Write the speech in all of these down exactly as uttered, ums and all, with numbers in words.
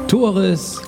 Tores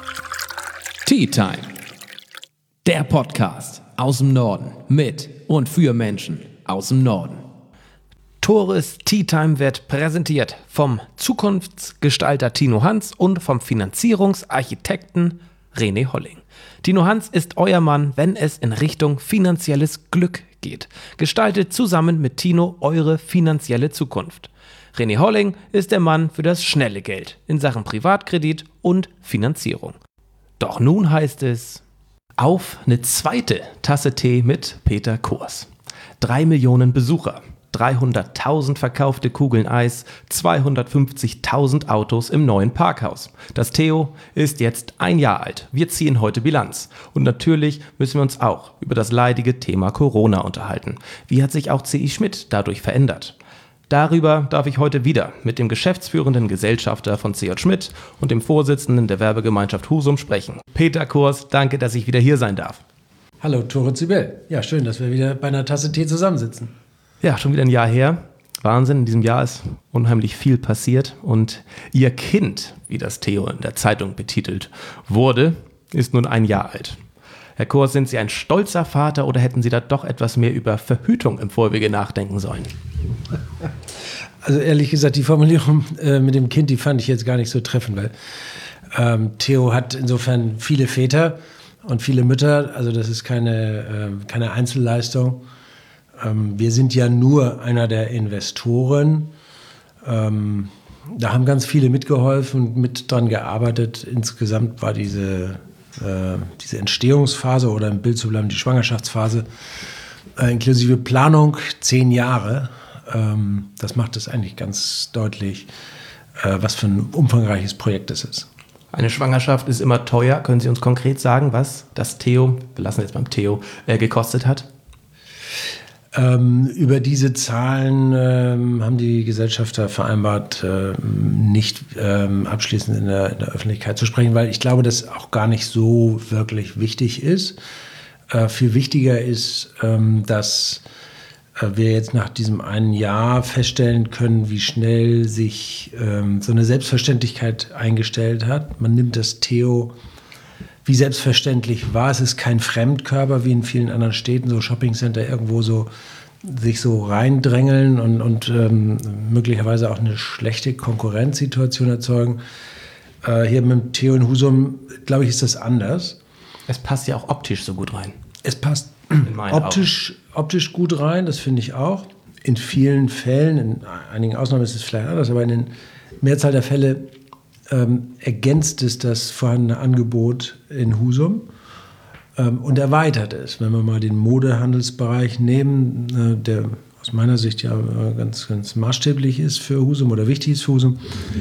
Tea Time. Der Podcast aus dem Norden mit und für Menschen aus dem Norden. Tores Tea Time wird präsentiert vom Zukunftsgestalter Tino Hans und vom Finanzierungsarchitekten René Holling. Tino Hans ist euer Mann, wenn es in Richtung finanzielles Glück geht. Gestaltet zusammen mit Tino eure finanzielle Zukunft. René Holling ist der Mann für das schnelle Geld in Sachen Privatkredit und Finanzierung. Doch nun heißt es auf eine zweite Tasse Tee mit Peter Kors. Drei Millionen Besucher, dreihunderttausend verkaufte Kugeln Eis, zweihundertfünfzigtausend Autos im neuen Parkhaus. Das Theo ist jetzt ein Jahr alt. Wir ziehen heute Bilanz. Und natürlich müssen wir uns auch über das leidige Thema Corona unterhalten. Wie hat sich auch C I Schmidt dadurch verändert? Darüber darf ich heute wieder mit dem geschäftsführenden Gesellschafter von C J Schmidt und dem Vorsitzenden der Werbegemeinschaft Husum sprechen. Peter Kors, danke, dass ich wieder hier sein darf. Hallo, Tore Zibel. Ja, schön, dass wir wieder bei einer Tasse Tee zusammensitzen. Ja, schon wieder ein Jahr her. Wahnsinn, in diesem Jahr ist unheimlich viel passiert. Und Ihr Kind, wie das Theo in der Zeitung betitelt wurde, ist nun ein Jahr alt. Herr Kors, sind Sie ein stolzer Vater oder hätten Sie da doch etwas mehr über Verhütung im Vorwege nachdenken sollen? Also ehrlich gesagt, die Formulierung äh, mit dem Kind, die fand ich jetzt gar nicht so treffend, weil ähm, Theo hat insofern viele Väter und viele Mütter, also das ist keine, äh, keine Einzelleistung. Ähm, wir sind ja nur einer der Investoren. Ähm, da haben ganz viele mitgeholfen und mit dran gearbeitet. Insgesamt war diese Äh, diese Entstehungsphase oder im Bild zu bleiben, die Schwangerschaftsphase, äh, inklusive Planung, zehn Jahre. Ähm, das macht es eigentlich ganz deutlich, äh, was für ein umfangreiches Projekt es ist. Eine Schwangerschaft ist immer teuer. Können Sie uns konkret sagen, was das Theo, wir lassen jetzt beim Theo, äh, gekostet hat? Ähm, über diese Zahlen ähm, haben die Gesellschafter vereinbart, äh, nicht ähm, abschließend in der, in der Öffentlichkeit zu sprechen, weil ich glaube, das auch gar nicht so wirklich wichtig ist. Äh, viel wichtiger ist, ähm, dass äh, wir jetzt nach diesem einen Jahr feststellen können, wie schnell sich ähm, so eine Selbstverständlichkeit eingestellt hat. Man nimmt das Theo wie selbstverständlich war. Es ist kein Fremdkörper wie in vielen anderen Städten, so Shoppingcenter irgendwo so sich so reindrängeln und, und ähm, möglicherweise auch eine schlechte Konkurrenzsituation erzeugen. Äh, hier mit dem Theo in Husum, glaube ich, ist das anders. Es passt ja auch optisch so gut rein. Es passt optisch, optisch gut rein, das finde ich auch. In vielen Fällen, in einigen Ausnahmen ist es vielleicht anders, aber in der Mehrzahl der Fälle Ähm, ergänzt es das vorhandene Angebot in Husum ähm, und erweitert es. Wenn wir mal den Modehandelsbereich nehmen, äh, der aus meiner Sicht ja äh, ganz, ganz maßstäblich ist für Husum oder wichtig ist für Husum,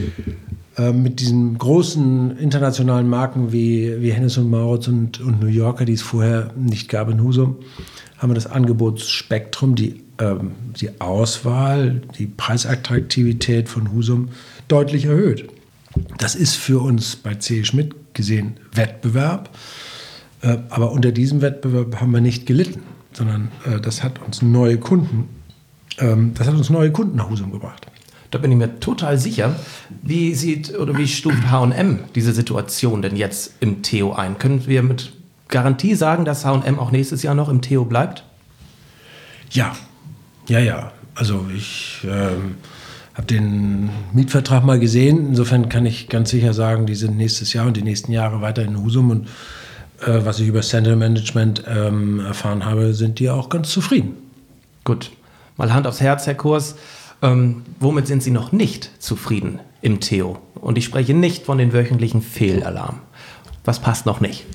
äh, mit diesen großen internationalen Marken wie, wie Hennes und Mauritz und, und New Yorker, die es vorher nicht gab in Husum, haben wir das Angebotsspektrum, die, ähm, die Auswahl, die Preisattraktivität von Husum deutlich erhöht. Das ist für uns bei C I Schmidt gesehen Wettbewerb, äh, aber unter diesem Wettbewerb haben wir nicht gelitten, sondern äh, das hat uns neue Kunden, ähm, das hat uns neue Kunden nach Husum gebracht. Da bin ich mir total sicher. Wie sieht oder wie stuft H und M diese Situation denn jetzt im Theo ein? Können wir mit Garantie sagen, dass H und M auch nächstes Jahr noch im Theo bleibt? Ja, ja, ja. Also ich ähm, habe den Mietvertrag mal gesehen. Insofern kann ich ganz sicher sagen, die sind nächstes Jahr und die nächsten Jahre weiter in Husum. Und äh, was ich über Center Management ähm, erfahren habe, sind die auch ganz zufrieden. Gut, mal Hand aufs Herz, Herr Kors. Ähm, womit sind Sie noch nicht zufrieden im Theo? Und ich spreche nicht von den wöchentlichen Fehlalarm. Was passt noch nicht?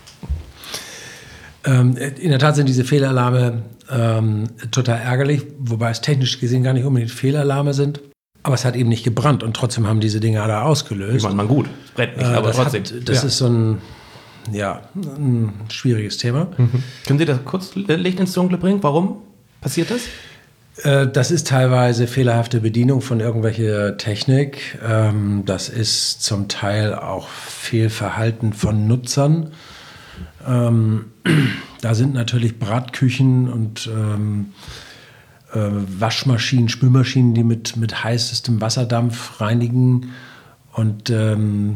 Ähm, in der Tat sind diese Fehlalarme ähm, total ärgerlich, wobei es technisch gesehen gar nicht unbedingt Fehlalarme sind. Aber es hat eben nicht gebrannt und trotzdem haben diese Dinger da ausgelöst. Ich meine, man gut, es brennt nicht, äh, aber das trotzdem. Hat, das ja. ist so ein, ja, ein schwieriges Thema. Mhm. Können Sie das kurz Licht ins Dunkle bringen? Warum passiert das? Äh, das ist teilweise fehlerhafte Bedienung von irgendwelcher Technik. Ähm, das ist zum Teil auch Fehlverhalten von Nutzern. Ähm, da sind natürlich Bratküchen und ähm, äh, Waschmaschinen, Spülmaschinen, die mit, mit heißestem Wasserdampf reinigen. Und ähm,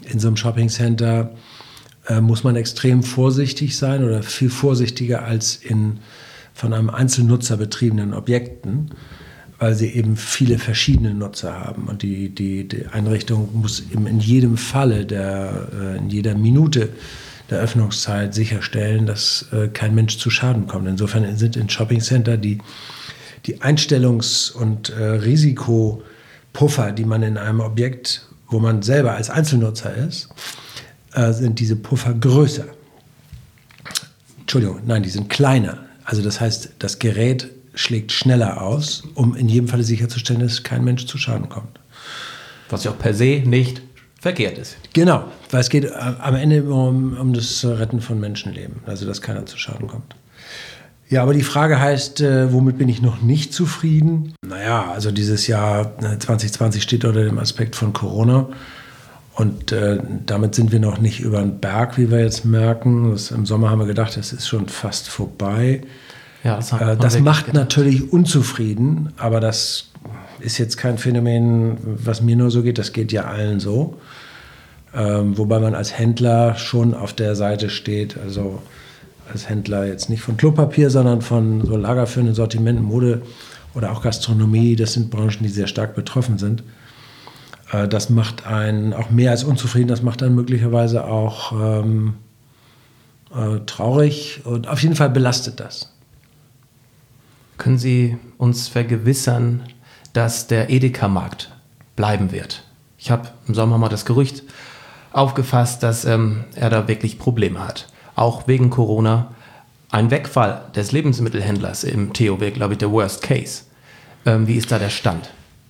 in so einem Shoppingcenter äh, muss man extrem vorsichtig sein oder viel vorsichtiger als in von einem Einzelnutzer betriebenen Objekten, weil sie eben viele verschiedene Nutzer haben. Und die, die, die Einrichtung muss eben in jedem Falle, der, äh, in jeder Minute der Öffnungszeit sicherstellen, dass äh, kein Mensch zu Schaden kommt. Insofern sind in Shoppingcenter die, die Einstellungs- und äh, Risikopuffer, die man in einem Objekt, wo man selber als Einzelnutzer ist, äh, sind diese Puffer größer. Entschuldigung, nein, die sind kleiner. Also das heißt, das Gerät schlägt schneller aus, um in jedem Fall sicherzustellen, dass kein Mensch zu Schaden kommt. Was ja auch per se nicht verkehrt ist. Genau, weil es geht am Ende um, um das Retten von Menschenleben, also dass keiner zu Schaden kommt. Ja, aber die Frage heißt, äh, womit bin ich noch nicht zufrieden? Naja, also dieses Jahr zwanzig zwanzig steht unter dem Aspekt von Corona. Und äh, damit sind wir noch nicht über den Berg, wie wir jetzt merken. Das, im Sommer haben wir gedacht, das ist schon fast vorbei. Ja, das äh, das macht gedacht. Natürlich unzufrieden, aber das ist jetzt kein Phänomen, was mir nur so geht. Das geht ja allen so. Ähm, wobei man als Händler schon auf der Seite steht. Also als Händler jetzt nicht von Klopapier, sondern von so lagerführenden Sortimenten, Mode oder auch Gastronomie. Das sind Branchen, die sehr stark betroffen sind. Das macht einen auch mehr als unzufrieden, das macht einen möglicherweise auch ähm, äh, traurig und auf jeden Fall belastet das. Können Sie uns vergewissern, dass der Edeka-Markt bleiben wird? Ich habe im Sommer mal das Gerücht aufgefasst, dass ähm, er da wirklich Probleme hat. Auch wegen Corona. Ein Wegfall des Lebensmittelhändlers im Theo wäre, glaube ich, der Worst Case. Ähm, wie ist da der Stand?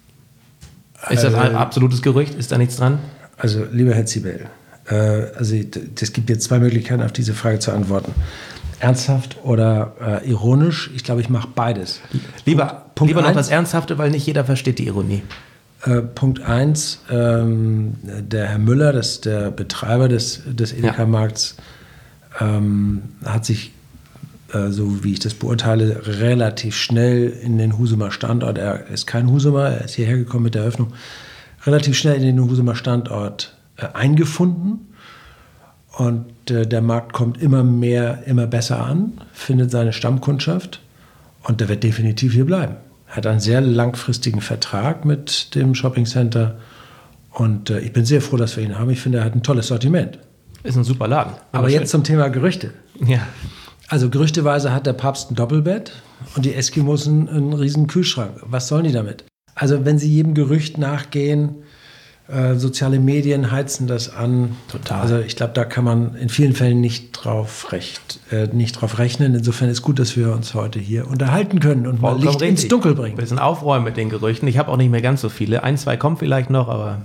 Ist das ein absolutes Gerücht? Ist da nichts dran? Also, lieber Herr Zibel, äh, also es gibt jetzt zwei Möglichkeiten, auf diese Frage zu antworten. Ernsthaft oder äh, ironisch? Ich glaube, ich mache beides. Lieber, Punkt lieber noch eins, das Ernsthafte, weil nicht jeder versteht die Ironie. Äh, Punkt eins, ähm, der Herr Müller, das ist der Betreiber des, des Edeka-Markts, ja. ähm, hat sich, äh, so wie ich das beurteile, relativ schnell in den Husumer Standort, er ist kein Husumer, er ist hierher gekommen mit der Eröffnung, relativ schnell in den Husumer Standort äh, eingefunden. Und äh, der Markt kommt immer mehr, immer besser an, findet seine Stammkundschaft und der wird definitiv hier bleiben. Er hat einen sehr langfristigen Vertrag mit dem Shoppingcenter und äh, ich bin sehr froh, dass wir ihn haben. Ich finde, er hat ein tolles Sortiment. Ist ein super Laden. Aber jetzt zum Thema Gerüchte. Ja. Also gerüchteweise hat der Papst ein Doppelbett und die Eskimos einen, einen riesen Kühlschrank. Was sollen die damit? Also wenn sie jedem Gerücht nachgehen, Äh, soziale Medien heizen das an. Total. Also ich glaube, da kann man in vielen Fällen nicht drauf, recht, äh, nicht drauf rechnen. Insofern ist gut, dass wir uns heute hier unterhalten können und mal Licht ins Dunkel bringen. Ein bisschen aufräumen mit den Gerüchten. Ich habe auch nicht mehr ganz so viele. Ein, zwei kommen vielleicht noch, aber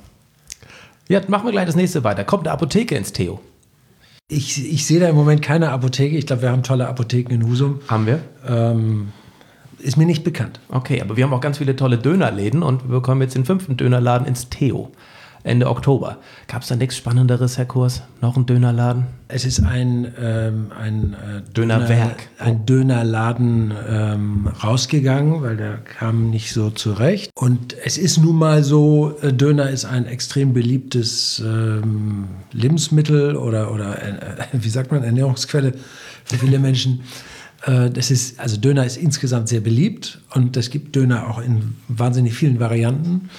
ja, machen wir gleich das nächste weiter. Kommt eine Apotheke ins Theo? Ich, ich sehe da im Moment keine Apotheke. Ich glaube, wir haben tolle Apotheken in Husum. Haben wir? Ähm, ist mir nicht bekannt. Okay, aber wir haben auch ganz viele tolle Dönerläden und wir bekommen jetzt den fünften Dönerladen ins Theo. Ende Oktober. Gab es da nichts Spannenderes, Herr Kurs? Noch ein Dönerladen? Es ist ein, ähm, ein äh, Dönerwerk. Döner, ein Dönerladen ähm, rausgegangen, weil der kam nicht so zurecht. Und es ist nun mal so, äh, Döner ist ein extrem beliebtes ähm, Lebensmittel oder, oder äh, wie sagt man, Ernährungsquelle für viele Menschen. Äh, das ist, also Döner ist insgesamt sehr beliebt und es gibt Döner auch in wahnsinnig vielen Varianten.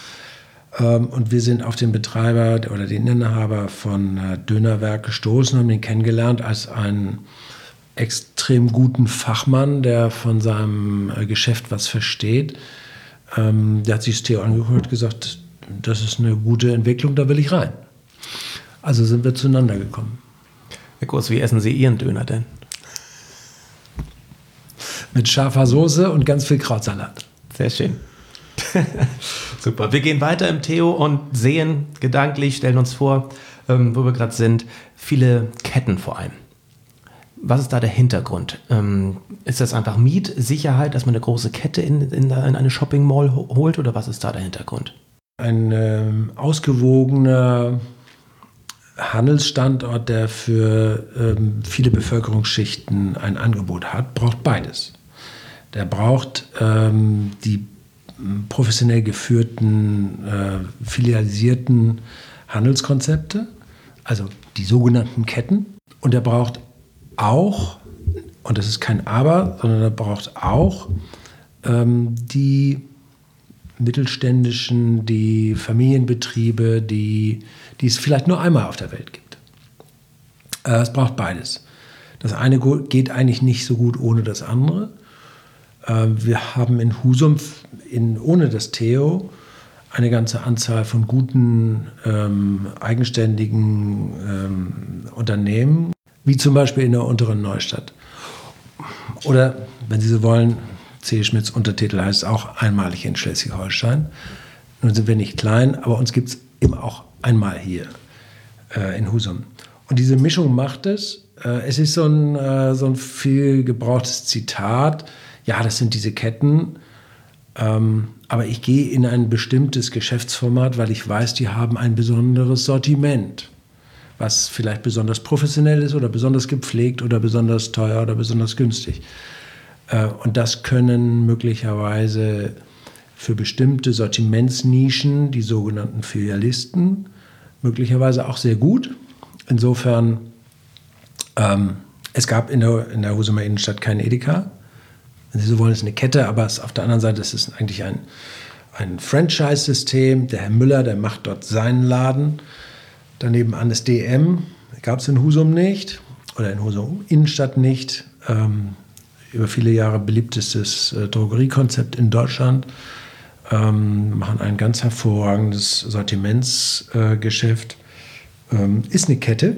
Und wir sind auf den Betreiber oder den Inhaber von Dönerwerk gestoßen, haben ihn kennengelernt als einen extrem guten Fachmann, der von seinem Geschäft was versteht. Der hat sich das Theo angehört und gesagt, das ist eine gute Entwicklung, da will ich rein. Also sind wir zueinander gekommen. Herr Kurs, wie essen Sie Ihren Döner denn? Mit scharfer Soße und ganz viel Krautsalat. Sehr schön. Super. Wir gehen weiter im Theo und sehen gedanklich, stellen uns vor, ähm, wo wir gerade sind, viele Ketten vor allem. Was ist da der Hintergrund? Ähm, ist das einfach Mietsicherheit, dass man eine große Kette in, in, in eine Shopping Mall holt oder was ist da der Hintergrund? Ein ähm, ausgewogener Handelsstandort, der für ähm, viele Bevölkerungsschichten ein Angebot hat, braucht beides. Der braucht ähm, die professionell geführten, äh, filialisierten Handelskonzepte, also die sogenannten Ketten. Und er braucht auch, und das ist kein Aber, sondern er braucht auch ähm, die mittelständischen, die Familienbetriebe, die, die es vielleicht nur einmal auf der Welt gibt. Äh, es braucht beides. Das eine geht eigentlich nicht so gut ohne das andere. Äh, wir haben in Husum, in, ohne das Theo, eine ganze Anzahl von guten, ähm, eigenständigen ähm, Unternehmen, wie zum Beispiel in der Unteren Neustadt. Oder, wenn Sie so wollen, C. Schmidts Untertitel heißt auch einmalig in Schleswig-Holstein. Nun sind wir nicht klein, aber uns gibt es eben auch einmal hier äh, in Husum. Und diese Mischung macht es. Äh, es ist so ein, äh, so ein viel gebrauchtes Zitat. Ja, das sind diese Ketten. Ähm, aber ich gehe in ein bestimmtes Geschäftsformat, weil ich weiß, die haben ein besonderes Sortiment, was vielleicht besonders professionell ist oder besonders gepflegt oder besonders teuer oder besonders günstig. Äh, und das können möglicherweise für bestimmte Sortimentsnischen, die sogenannten Filialisten, möglicherweise auch sehr gut. Insofern, ähm, es gab in der, in der Husumer Innenstadt keinen Edeka. Wenn Sie so wollen, ist eine Kette, aber es, auf der anderen Seite ist es eigentlich ein, ein Franchise-System. Der Herr Müller, der macht dort seinen Laden. Daneben an das D M, gab es in Husum nicht oder in Husum Innenstadt nicht. Ähm, über viele Jahre beliebtestes äh, Drogeriekonzept in Deutschland. Ähm, machen ein ganz hervorragendes Sortimentsgeschäft. Äh, ähm, ist eine Kette,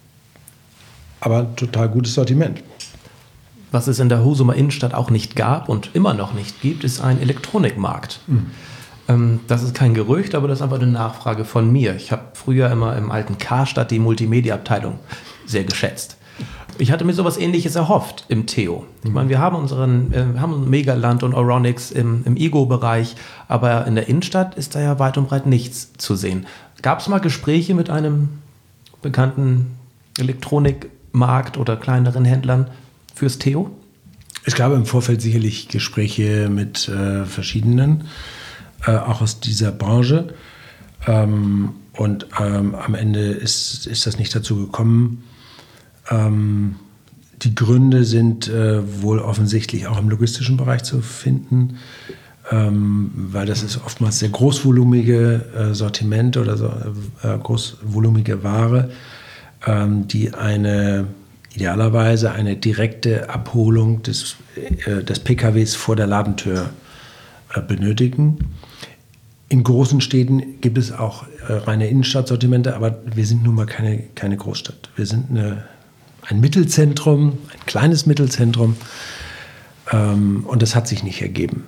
aber ein total gutes Sortiment. Was es in der Husumer Innenstadt auch nicht gab und immer noch nicht gibt, ist ein Elektronikmarkt. Mhm. Ähm, das ist kein Gerücht, aber das ist einfach eine Nachfrage von mir. Ich habe früher immer im alten Karstadt die Multimedia-Abteilung sehr geschätzt. Ich hatte mir sowas Ähnliches erhofft im Theo. Ich meine, wir haben unseren, äh, wir haben Megaland und Euronics im, im Ego-Bereich, aber in der Innenstadt ist da ja weit und breit nichts zu sehen. Gab es mal Gespräche mit einem bekannten Elektronikmarkt oder kleineren Händlern fürs Theo? Es gab im Vorfeld sicherlich Gespräche mit äh, verschiedenen, äh, auch aus dieser Branche. Ähm, und ähm, am Ende ist, ist das nicht dazu gekommen. Ähm, die Gründe sind äh, wohl offensichtlich auch im logistischen Bereich zu finden, ähm, weil das ist oftmals sehr großvolumige äh, Sortiment oder so, äh, großvolumige Ware, ähm, die eine idealerweise eine direkte Abholung des, äh, des P K Ws vor der Ladentür äh, benötigen. In großen Städten gibt es auch äh, reine Innenstadtsortimente, aber wir sind nun mal keine, keine Großstadt. Wir sind eine, ein Mittelzentrum, ein kleines Mittelzentrum, ähm, und das hat sich nicht ergeben.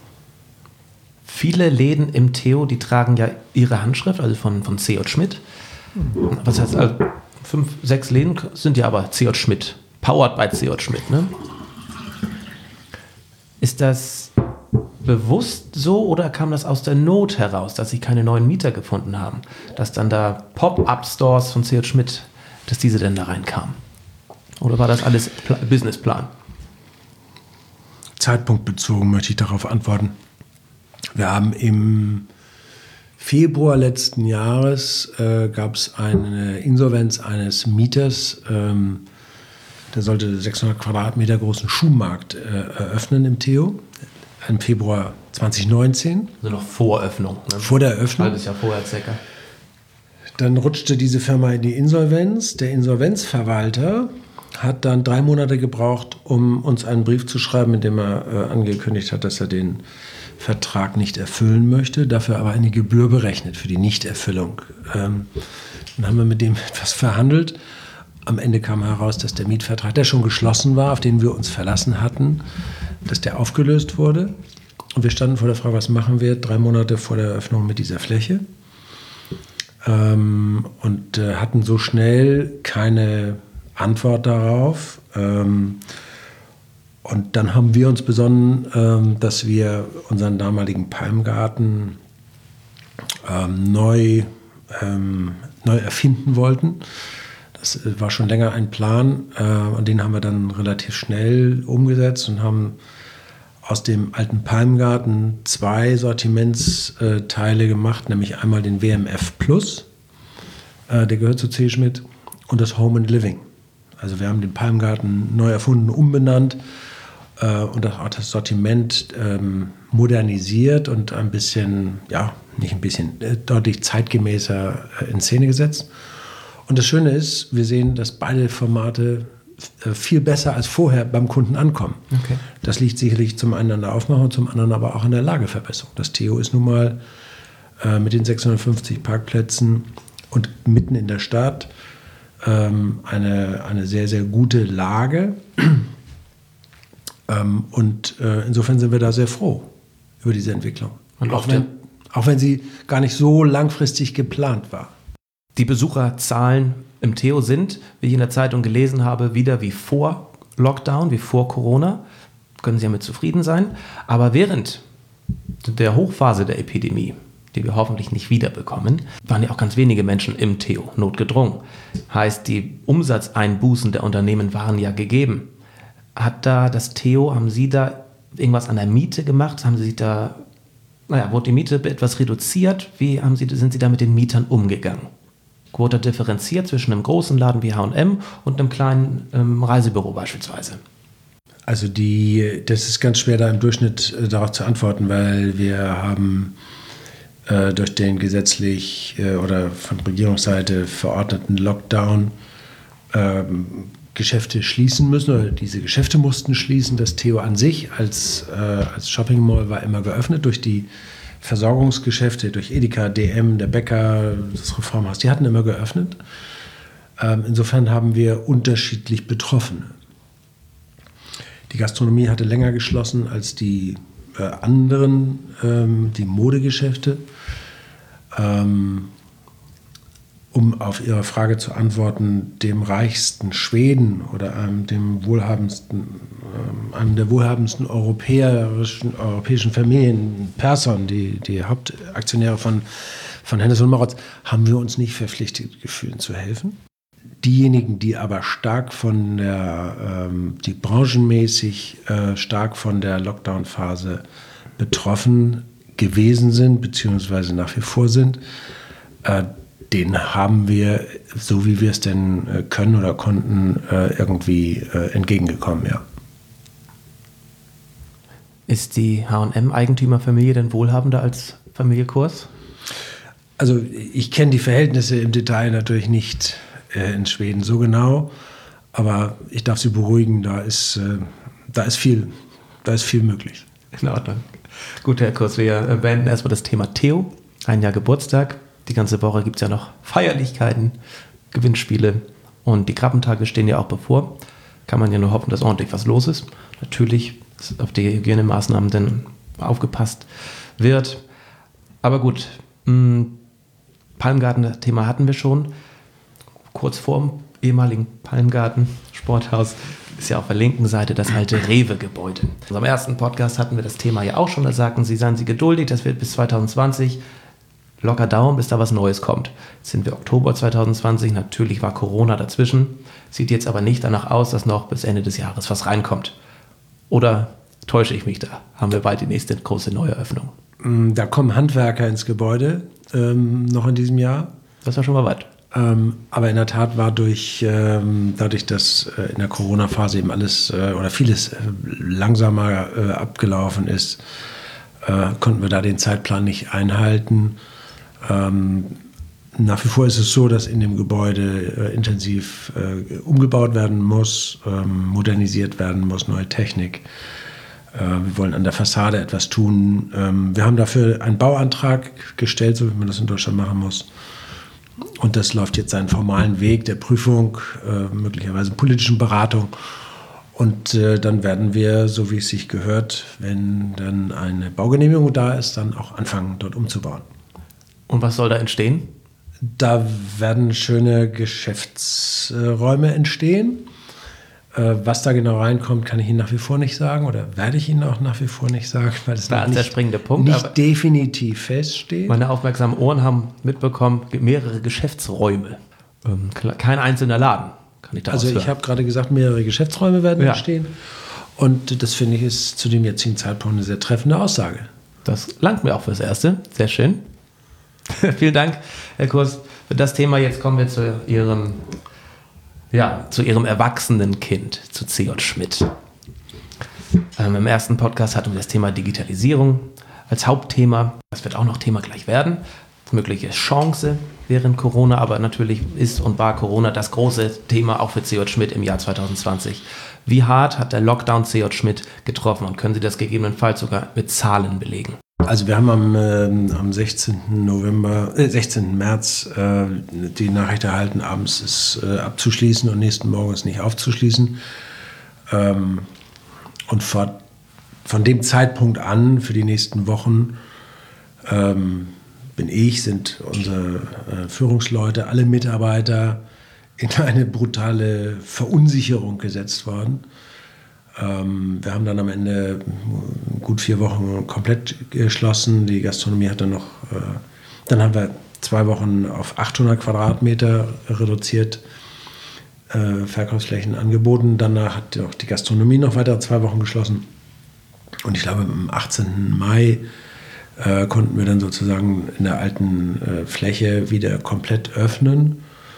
Viele Läden im Theo, die tragen ja ihre Handschrift, also von, von C J. Schmidt. Was heißt also? Fünf, sechs Läden sind ja aber C J. Schmidt. Powered by C J. Schmidt, ne? Ist das bewusst so oder kam das aus der Not heraus, dass sie keine neuen Mieter gefunden haben? Dass dann da Pop-Up-Stores von C J. Schmidt, dass diese denn da reinkamen? Oder war das alles Pla- Businessplan? Zeitpunktbezogen möchte ich darauf antworten. Wir haben im Februar letzten Jahres äh, gab es eine Insolvenz eines Mieters, ähm, der sollte sechshundert Quadratmeter großen Schuhmarkt äh, eröffnen im Theo, im Februar zwanzig neunzehn. Also noch vor Öffnung. Ne? Vor der Öffnung. Halbes Jahr vorher circa. Dann rutschte diese Firma in die Insolvenz. Der Insolvenzverwalter hat dann drei Monate gebraucht, um uns einen Brief zu schreiben, in dem er äh, angekündigt hat, dass er den Vertrag nicht erfüllen möchte, dafür aber eine Gebühr berechnet für die Nichterfüllung. Ähm, dann haben wir mit dem etwas verhandelt. Am Ende kam heraus, dass der Mietvertrag, der schon geschlossen war, auf den wir uns verlassen hatten, dass der aufgelöst wurde. Und wir standen vor der Frage, was machen wir drei Monate vor der Eröffnung mit dieser Fläche? Ähm, und äh, hatten so schnell keine Antwort darauf. Ähm, Und dann haben wir uns besonnen, ähm, dass wir unseren damaligen Palmgarten ähm, neu, ähm, neu erfinden wollten. Das war schon länger ein Plan, äh, und den haben wir dann relativ schnell umgesetzt und haben aus dem alten Palmgarten zwei Sortimentsteile gemacht, nämlich einmal den W M F Plus Äh, der gehört zu C. Schmidt. Und das Home and Living. Also wir haben den Palmgarten neu erfunden, umbenannt äh, und auch das Sortiment ähm, modernisiert und ein bisschen, ja, nicht ein bisschen, äh, deutlich zeitgemäßer äh, in Szene gesetzt. Und das Schöne ist, wir sehen, dass beide Formate äh, viel besser als vorher beim Kunden ankommen. Okay. Das liegt sicherlich zum einen an der Aufmachung, zum anderen aber auch an der Lageverbesserung. Das Theo ist nun mal äh, mit den sechshundertfünfzig Parkplätzen und mitten in der Stadt ähm, eine, eine sehr, sehr gute Lage. ähm, und äh, insofern sind wir da sehr froh über diese Entwicklung. Und auch wenn, auch wenn sie gar nicht so langfristig geplant war. Die Besucherzahlen im Theo sind, wie ich in der Zeitung gelesen habe, wieder wie vor Lockdown, wie vor Corona. Können Sie damit zufrieden sein. Aber während der Hochphase der Epidemie, die wir hoffentlich nicht wiederbekommen, waren ja auch ganz wenige Menschen im Theo notgedrungen. Heißt, die Umsatzeinbußen der Unternehmen waren ja gegeben. Hat da das Theo, haben Sie da irgendwas an der Miete gemacht? Haben Sie da, naja, wurde die Miete etwas reduziert? Wie haben Sie, sind Sie da mit den Mietern umgegangen? Wurde differenziert zwischen einem großen Laden wie H und M und einem kleinen ähm, Reisebüro beispielsweise? Also die, das ist ganz schwer da im Durchschnitt äh, darauf zu antworten, weil wir haben äh, durch den gesetzlich äh, oder von Regierungsseite verordneten Lockdown äh, Geschäfte schließen müssen, oder diese Geschäfte mussten schließen. Das Theo an sich als, äh, als Shopping Mall war immer geöffnet durch die Versorgungsgeschäfte, durch Edeka, D M, der Bäcker, das Reformhaus, die hatten immer geöffnet. Ähm, insofern haben wir unterschiedlich Betroffene. Die Gastronomie hatte länger geschlossen als die äh, anderen, ähm, die Modegeschäfte. Ähm, um auf Ihre Frage zu antworten, dem reichsten Schweden oder einem, dem wohlhabendsten, ähm, einem der wohlhabendsten europäischen, europäischen Familien, Persson, die, die Hauptaktionäre von, von Hennes und Mauritz, haben wir uns nicht verpflichtet gefühlt zu helfen. Diejenigen, die aber stark von der, ähm, die branchenmäßig äh, stark von der Lockdown-Phase betroffen gewesen sind, beziehungsweise nach wie vor sind, äh, den haben wir, so wie wir es denn äh, können oder konnten, äh, irgendwie äh, entgegengekommen, ja. Ist die H und M-Eigentümerfamilie denn wohlhabender als Familie Kurs? Also ich kenne die Verhältnisse im Detail natürlich nicht äh, in Schweden so genau, aber ich darf Sie beruhigen, da ist, äh, da ist viel, da ist viel möglich. In Ordnung. Gut, Herr Kurs, wir beenden erstmal das Thema Theo, ein Jahr Geburtstag. Die ganze Woche gibt es ja noch Feierlichkeiten, Gewinnspiele und die Krabbentage stehen ja auch bevor. Kann man ja nur hoffen, dass ordentlich was los ist. Natürlich ist auf die Hygienemaßnahmen dann aufgepasst wird. Aber gut, mh, Palmgarten-Thema hatten wir schon. Kurz vor dem ehemaligen Palmgarten-Sporthaus ist ja auf der linken Seite das alte Rewe-Gebäude. In unserem ersten Podcast hatten wir das Thema ja auch schon. Da sagten Sie, seien Sie geduldig, das wird bis zwanzig zwanzig locker dauern, bis da was Neues kommt. Jetzt sind wir Oktober zwanzig zwanzig, natürlich war Corona dazwischen, sieht jetzt aber nicht danach aus, dass noch bis Ende des Jahres was reinkommt. Oder täusche ich mich da? Haben wir bald die nächste große Neueröffnung? Da kommen Handwerker ins Gebäude, ähm, noch in diesem Jahr. Das war schon mal weit. Ähm, aber in der Tat war durch, ähm, dadurch, dass äh, in der Corona-Phase eben alles äh, oder vieles äh, langsamer äh, abgelaufen ist, äh, konnten wir da den Zeitplan nicht einhalten. Ähm, nach wie vor ist es so, dass in dem Gebäude äh, intensiv äh, umgebaut werden muss, ähm, modernisiert werden muss, neue Technik. Äh, wir wollen an der Fassade etwas tun. Ähm, wir haben dafür einen Bauantrag gestellt, so wie man das in Deutschland machen muss. Und das läuft jetzt seinen formalen Weg der Prüfung, äh, möglicherweise politischen Beratung. Und äh, dann werden wir, so wie es sich gehört, wenn dann eine Baugenehmigung da ist, dann auch anfangen, dort umzubauen. Und was soll da entstehen? Da werden schöne Geschäftsräume entstehen. Äh, was da genau reinkommt, kann ich Ihnen nach wie vor nicht sagen oder werde ich Ihnen auch nach wie vor nicht sagen, weil es da nicht, der springende Punkt, nicht definitiv feststeht. Meine aufmerksamen Ohren haben mitbekommen, mehrere Geschäftsräume. Ähm, kein einzelner Laden, kann ich da Also ich habe gerade gesagt, mehrere Geschäftsräume werden ja. entstehen. Und das finde ich ist zu dem jetzigen Zeitpunkt eine sehr treffende Aussage. Das langt mir auch fürs Erste. Sehr schön. Vielen Dank, Herr Kurs, für das Thema. Jetzt kommen wir zu Ihrem, ja, zu Ihrem erwachsenen Kind, zu C J. Schmidt. Ähm, Im ersten Podcast hatten wir das Thema Digitalisierung als Hauptthema. Das wird auch noch Thema gleich werden. Mögliche Chance während Corona, aber natürlich ist und war Corona das große Thema auch für C J. Schmidt im Jahr zwanzig zwanzig. Wie hart hat der Lockdown C J. Schmidt getroffen und können Sie das gegebenenfalls sogar mit Zahlen belegen? Also wir haben am, äh, am sechzehnten November, äh, sechzehnten März äh, die Nachricht erhalten, abends ist äh, abzuschließen und nächsten Morgen ist nicht aufzuschließen. Ähm, und vor, von dem Zeitpunkt an für die nächsten Wochen ähm, bin ich, sind unsere äh, Führungsleute, alle Mitarbeiter in eine brutale Verunsicherung gesetzt worden. Ähm, wir haben dann am Ende gut vier Wochen komplett geschlossen. Die Gastronomie hat dann noch, äh, dann haben wir zwei Wochen auf achthundert Quadratmeter reduziert, äh, Verkaufsflächen angeboten. Danach hat auch die Gastronomie noch weitere zwei Wochen geschlossen. Und ich glaube, am achtzehnten Mai Äh, konnten wir dann sozusagen in der alten äh, Fläche wieder komplett öffnen.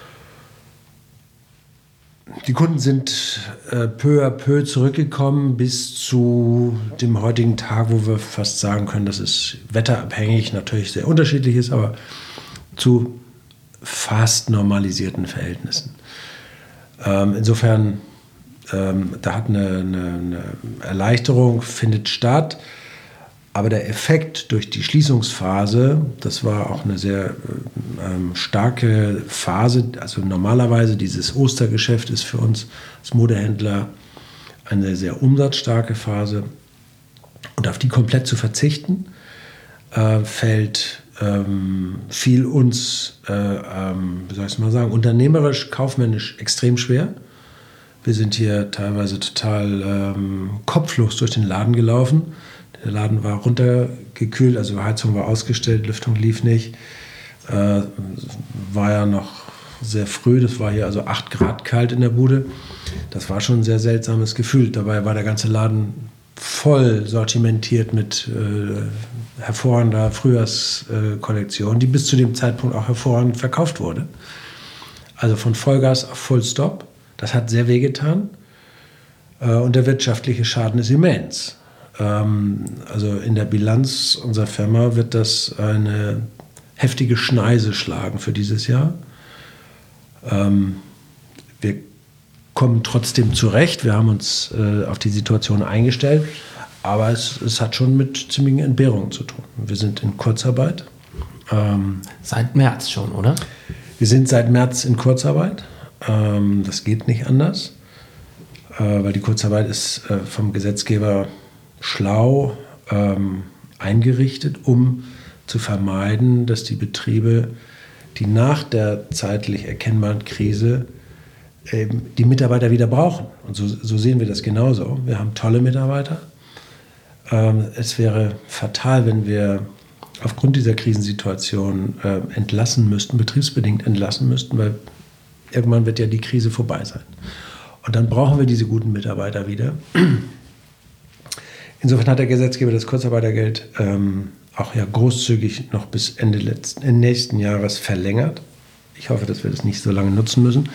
Die Kunden sind äh, peu à peu zurückgekommen bis zu dem heutigen Tag, wo wir fast sagen können, dass es wetterabhängig natürlich sehr unterschiedlich ist, aber zu fast normalisierten Verhältnissen. Ähm, insofern, ähm, da hat eine, eine, eine Erleichterung findet statt. Aber der Effekt durch die Schließungsphase, das war auch eine sehr ähm, starke Phase. Also normalerweise dieses Ostergeschäft ist für uns als Modehändler eine sehr umsatzstarke Phase. Und auf die komplett zu verzichten, äh, fällt ähm, viel uns, äh, ähm, wie soll ich es mal sagen, unternehmerisch, kaufmännisch extrem schwer. Wir sind hier teilweise total ähm, kopflos durch den Laden gelaufen. Der Laden war runtergekühlt, also Heizung war ausgestellt, Lüftung lief nicht. Äh, war ja noch sehr früh, das war hier also acht Grad kalt in der Bude. Das war schon ein sehr seltsames Gefühl. Dabei war der ganze Laden voll sortimentiert mit äh, hervorragender Frühjahrskollektion, die bis zu dem Zeitpunkt auch hervorragend verkauft wurde. Also von Vollgas auf Vollstop. Das hat sehr wehgetan. Äh, und der wirtschaftliche Schaden ist immens. Also in der Bilanz unserer Firma wird das eine heftige Schneise schlagen für dieses Jahr. Wir kommen trotzdem zurecht. Wir haben uns auf die Situation eingestellt, aber es, es hat schon mit ziemlichen Entbehrungen zu tun. Wir sind in Kurzarbeit. Seit März schon, oder? Wir sind seit März in Kurzarbeit. Das geht nicht anders, weil die Kurzarbeit ist vom Gesetzgeber schlau ähm, eingerichtet, um zu vermeiden, dass die Betriebe, die nach der zeitlich erkennbaren Krise eben die Mitarbeiter wieder brauchen. Und so, so sehen wir das genauso. Wir haben tolle Mitarbeiter. Ähm, es wäre fatal, wenn wir aufgrund dieser Krisensituation äh, entlassen müssten, betriebsbedingt entlassen müssten, weil irgendwann wird ja die Krise vorbei sein. Und dann brauchen wir diese guten Mitarbeiter wieder. Insofern hat der Gesetzgeber das Kurzarbeitergeld ähm, auch ja großzügig noch bis Ende letzten, äh, nächsten Jahres verlängert. Ich hoffe, dass wir das nicht so lange nutzen müssen.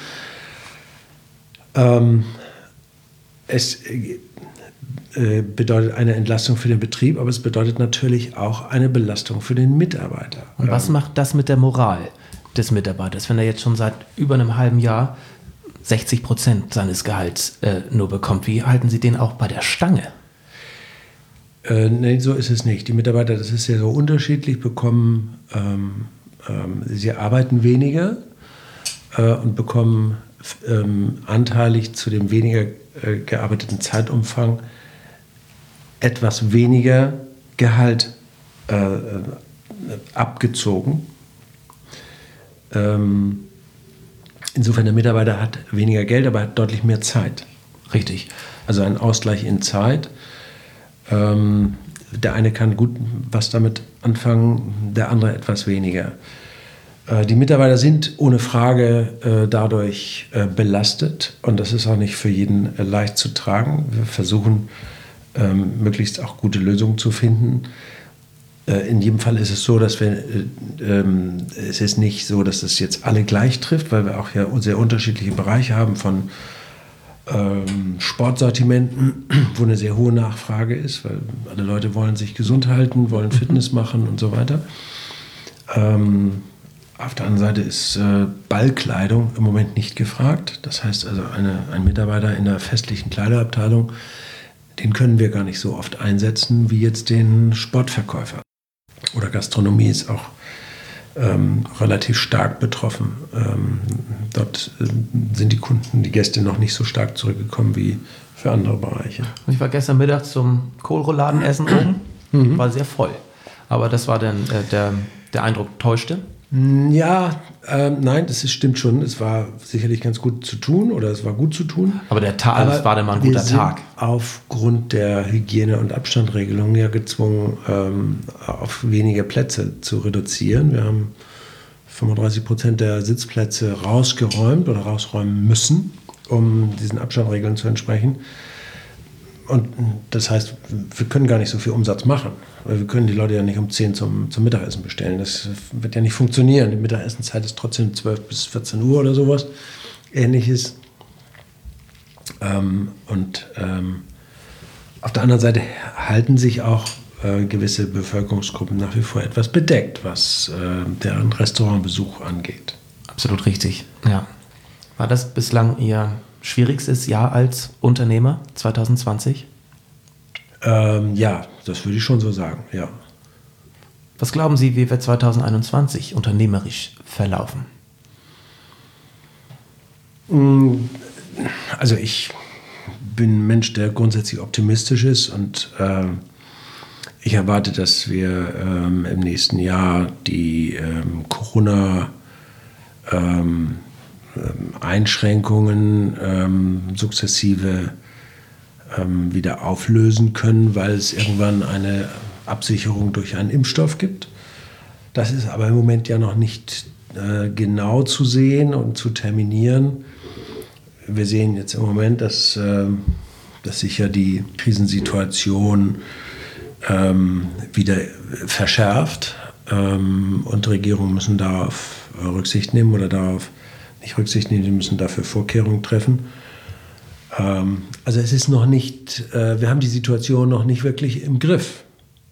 Ähm, es äh, bedeutet eine Entlastung für den Betrieb, aber es bedeutet natürlich auch eine Belastung für den Mitarbeiter. Und was ähm, macht das mit der Moral des Mitarbeiters, wenn er jetzt schon seit über einem halben Jahr sechzig Prozent seines Gehalts äh, nur bekommt? Wie halten Sie den auch bei der Stange? Äh, nee, so ist es nicht. Die Mitarbeiter, das ist ja so unterschiedlich, bekommen, ähm, ähm, sie arbeiten weniger äh, und bekommen ähm, anteilig zu dem weniger äh, gearbeiteten Zeitumfang etwas weniger Gehalt äh, abgezogen. Ähm, insofern der Mitarbeiter hat weniger Geld, aber hat deutlich mehr Zeit. Richtig. Also ein Ausgleich in Zeit. Ähm, der eine kann gut was damit anfangen, der andere etwas weniger. Äh, die Mitarbeiter sind ohne Frage äh, dadurch äh, belastet und das ist auch nicht für jeden äh, leicht zu tragen. Wir versuchen ähm, möglichst auch gute Lösungen zu finden. In jedem Fall ist es so, dass wir, ähm, es ist nicht so, dass es jetzt alle gleich trifft, weil wir auch ja sehr unterschiedliche Bereiche haben von ähm, Sportsortimenten, wo eine sehr hohe Nachfrage ist, weil alle Leute wollen sich gesund halten, wollen Fitness machen und so weiter. Ähm, auf der anderen Seite ist äh, Ballkleidung im Moment nicht gefragt. Das heißt also, eine, ein Mitarbeiter in der festlichen Kleiderabteilung, den können wir gar nicht so oft einsetzen wie jetzt den Sportverkäufer. Oder Gastronomie ist auch ähm, relativ stark betroffen. Ähm, dort äh, sind die Kunden, die Gäste noch nicht so stark zurückgekommen wie für andere Bereiche. Ich war gestern Mittag zum Kohlrouladenessen oben, mhm. war sehr voll. Aber das war dann äh, der, der Eindruck, täuschte? Ja, ähm, nein, das ist, stimmt schon. Es war sicherlich ganz gut zu tun oder es war gut zu tun. Aber der Tag, es war dann mal ein guter Tag. Wir sind aufgrund der Hygiene- und Abstandregelungen ja gezwungen, ähm, auf weniger Plätze zu reduzieren. Wir haben fünfunddreißig Prozent der Sitzplätze rausgeräumt oder rausräumen müssen, um diesen Abstandregeln zu entsprechen. Und das heißt, wir können gar nicht so viel Umsatz machen. Weil wir können die Leute ja nicht um zehn zum, zum Mittagessen bestellen. Das wird ja nicht funktionieren. Die Mittagessenzeit ist trotzdem zwölf bis vierzehn Uhr oder sowas. Ähnliches. Ähm, und ähm, auf der anderen Seite halten sich auch äh, gewisse Bevölkerungsgruppen nach wie vor etwas bedeckt, was äh, deren Restaurantbesuch angeht. Absolut richtig, ja. War das bislang Ihr schwierigstes Jahr als Unternehmer zwanzig zwanzig? Ähm, ja, das würde ich schon so sagen, ja. Was glauben Sie, wie wird zwanzig einundzwanzig unternehmerisch verlaufen? Also ich bin ein Mensch, der grundsätzlich optimistisch ist und äh, ich erwarte, dass wir ähm, im nächsten Jahr die ähm, Corona ähm, Einschränkungen ähm, sukzessive ähm, wieder auflösen können, weil es irgendwann eine Absicherung durch einen Impfstoff gibt. Das ist aber im Moment ja noch nicht äh, genau zu sehen und zu terminieren. Wir sehen jetzt im Moment, dass, äh, dass sich ja die Krisensituation ähm, wieder verschärft ähm, und Regierungen müssen darauf Rücksicht nehmen oder darauf nicht Rücksicht nehmen, die müssen dafür Vorkehrungen treffen. Ähm, also es ist noch nicht, äh, wir haben die Situation noch nicht wirklich im Griff.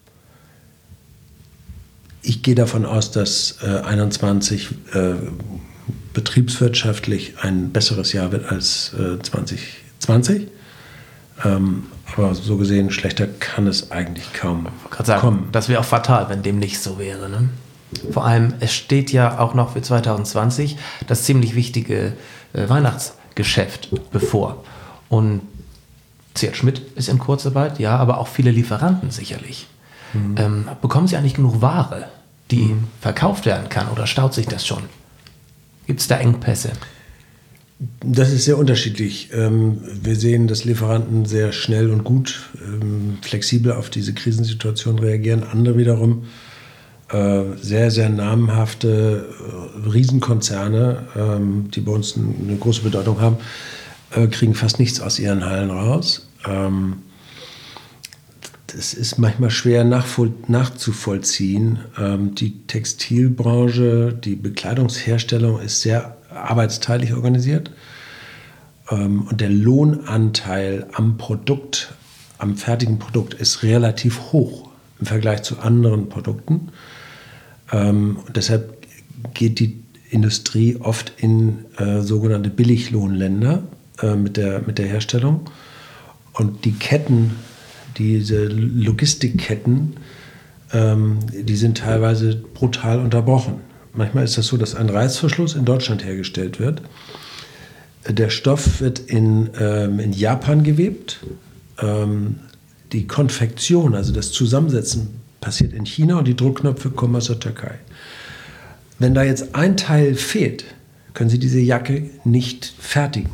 Ich gehe davon aus, dass äh, einundzwanzig äh, betriebswirtschaftlich ein besseres Jahr wird als äh, zwanzig zwanzig. Ähm, aber so gesehen, schlechter kann es eigentlich kaum ich kann sagen, kommen. Das wäre auch fatal, wenn dem nicht so wäre, ne? Vor allem, es steht ja auch noch für zwanzig zwanzig das ziemlich wichtige äh, Weihnachtsgeschäft bevor. Und C H Schmidt ist in Kurzarbeit, ja, aber auch viele Lieferanten sicherlich. Mhm. Ähm, bekommen Sie eigentlich genug Ware, die mhm. verkauft werden kann, oder staut sich das schon? Gibt es da Engpässe? Das ist sehr unterschiedlich. Ähm, wir sehen, dass Lieferanten sehr schnell und gut, ähm, flexibel auf diese Krisensituation reagieren. Andere wiederum sehr, sehr namhafte Riesenkonzerne, die bei uns eine große Bedeutung haben, kriegen fast nichts aus ihren Hallen raus. Das ist manchmal schwer nachzuvollziehen. Die Textilbranche, die Bekleidungsherstellung ist sehr arbeitsteilig organisiert. Und der Lohnanteil am Produkt, am fertigen Produkt ist relativ hoch im Vergleich zu anderen Produkten. Ähm, deshalb geht die Industrie oft in äh, sogenannte Billiglohnländer äh, mit, der, mit der Herstellung. Und die Ketten, diese Logistikketten, ähm, die sind teilweise brutal unterbrochen. Manchmal ist das so, dass ein Reißverschluss in Deutschland hergestellt wird. Der Stoff wird in, ähm, in Japan gewebt. Ähm, die Konfektion, also das Zusammensetzen, passiert in China und die Druckknöpfe kommen aus der Türkei. Wenn da jetzt ein Teil fehlt, können Sie diese Jacke nicht fertigen.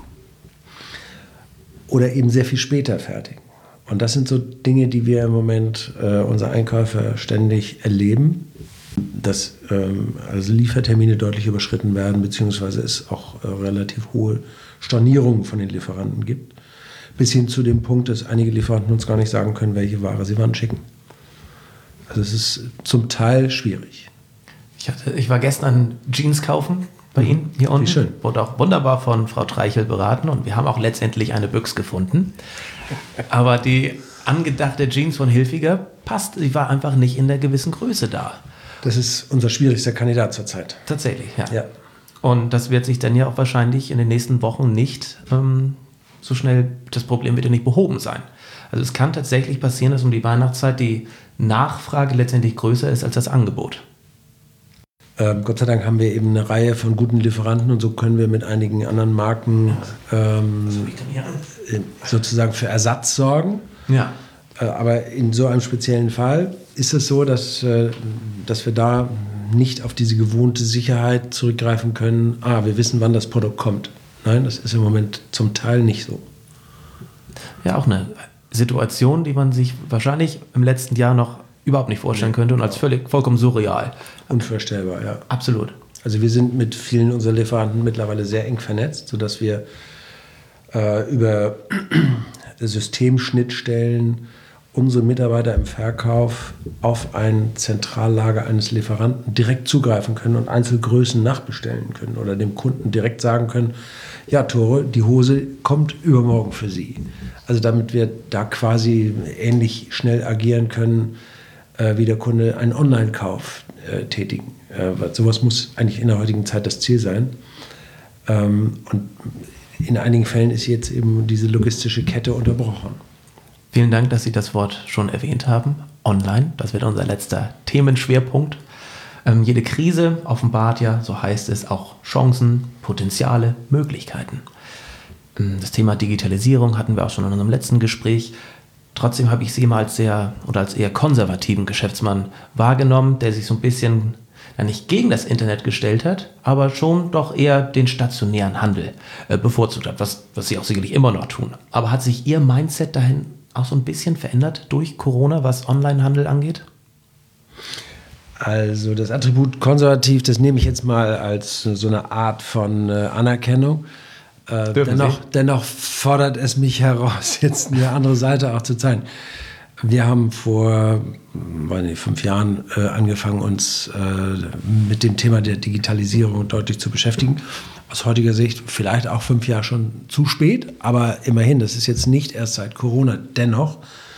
Oder eben sehr viel später fertigen. Und das sind so Dinge, die wir im Moment, äh, unsere Einkäufer ständig erleben, dass ähm, also Liefertermine deutlich überschritten werden, beziehungsweise es auch äh, relativ hohe Stornierungen von den Lieferanten gibt. Bis hin zu dem Punkt, dass einige Lieferanten uns gar nicht sagen können, welche Ware sie wann schicken. Also es ist zum Teil schwierig. Ich, hatte, ich war gestern Jeans kaufen bei mhm. Ihnen hier unten. Wie schön. Wurde auch wunderbar von Frau Treichel beraten und wir haben auch letztendlich eine Büchs gefunden. Aber die angedachte Jeans von Hilfiger passt, sie war einfach nicht in der gewissen Größe da. Das ist unser schwierigster Kandidat zurzeit. Tatsächlich, ja. ja. Und das wird sich dann ja auch wahrscheinlich in den nächsten Wochen nicht ähm, so schnell, das Problem wird ja nicht behoben sein. Also es kann tatsächlich passieren, dass um die Weihnachtszeit die Nachfrage letztendlich größer ist als das Angebot. Ähm, Gott sei Dank haben wir eben eine Reihe von guten Lieferanten und so können wir mit einigen anderen Marken ähm, sozusagen für Ersatz sorgen. Ja. Äh, aber in so einem speziellen Fall ist es so, dass, äh, dass wir da nicht auf diese gewohnte Sicherheit zurückgreifen können. Ah, wir wissen, wann das Produkt kommt. Nein, das ist im Moment zum Teil nicht so. Ja, auch eine Situation, die man sich wahrscheinlich im letzten Jahr noch überhaupt nicht vorstellen könnte und als völlig vollkommen surreal. Unvorstellbar, ja. Absolut. Also wir sind mit vielen unserer Lieferanten mittlerweile sehr eng vernetzt, sodass wir äh, über Systemschnittstellen unsere Mitarbeiter im Verkauf auf ein Zentrallager eines Lieferanten direkt zugreifen können und Einzelgrößen nachbestellen können oder dem Kunden direkt sagen können, ja Tore, die Hose kommt übermorgen für Sie. Also damit wir da quasi ähnlich schnell agieren können, äh, wie der Kunde einen Online-Kauf äh, tätigen. Äh, sowas muss eigentlich in der heutigen Zeit das Ziel sein. Ähm, und in einigen Fällen ist jetzt eben diese logistische Kette unterbrochen. Vielen Dank, dass Sie das Wort schon erwähnt haben. Online, das wird unser letzter Themenschwerpunkt. Ähm, jede Krise offenbart ja, so heißt es, auch Chancen, Potenziale, Möglichkeiten. Ähm, das Thema Digitalisierung hatten wir auch schon in unserem letzten Gespräch. Trotzdem habe ich Sie immer als sehr oder als eher konservativen Geschäftsmann wahrgenommen, der sich so ein bisschen ja, nicht gegen das Internet gestellt hat, aber schon doch eher den stationären Handel äh, bevorzugt hat, was, was Sie auch sicherlich immer noch tun. Aber hat sich Ihr Mindset dahin auch so ein bisschen verändert durch Corona, was Onlinehandel angeht? Also das Attribut konservativ, das nehme ich jetzt mal als so eine Art von äh, Anerkennung. Äh, dennoch, dennoch fordert es mich heraus, jetzt eine andere Seite auch zu zeigen. Wir haben vor weiß nicht, fünf Jahren äh, angefangen, uns äh, mit dem Thema der Digitalisierung deutlich zu beschäftigen. Aus heutiger Sicht vielleicht auch fünf Jahre schon zu spät, aber immerhin, das ist jetzt nicht erst seit Corona. Dennoch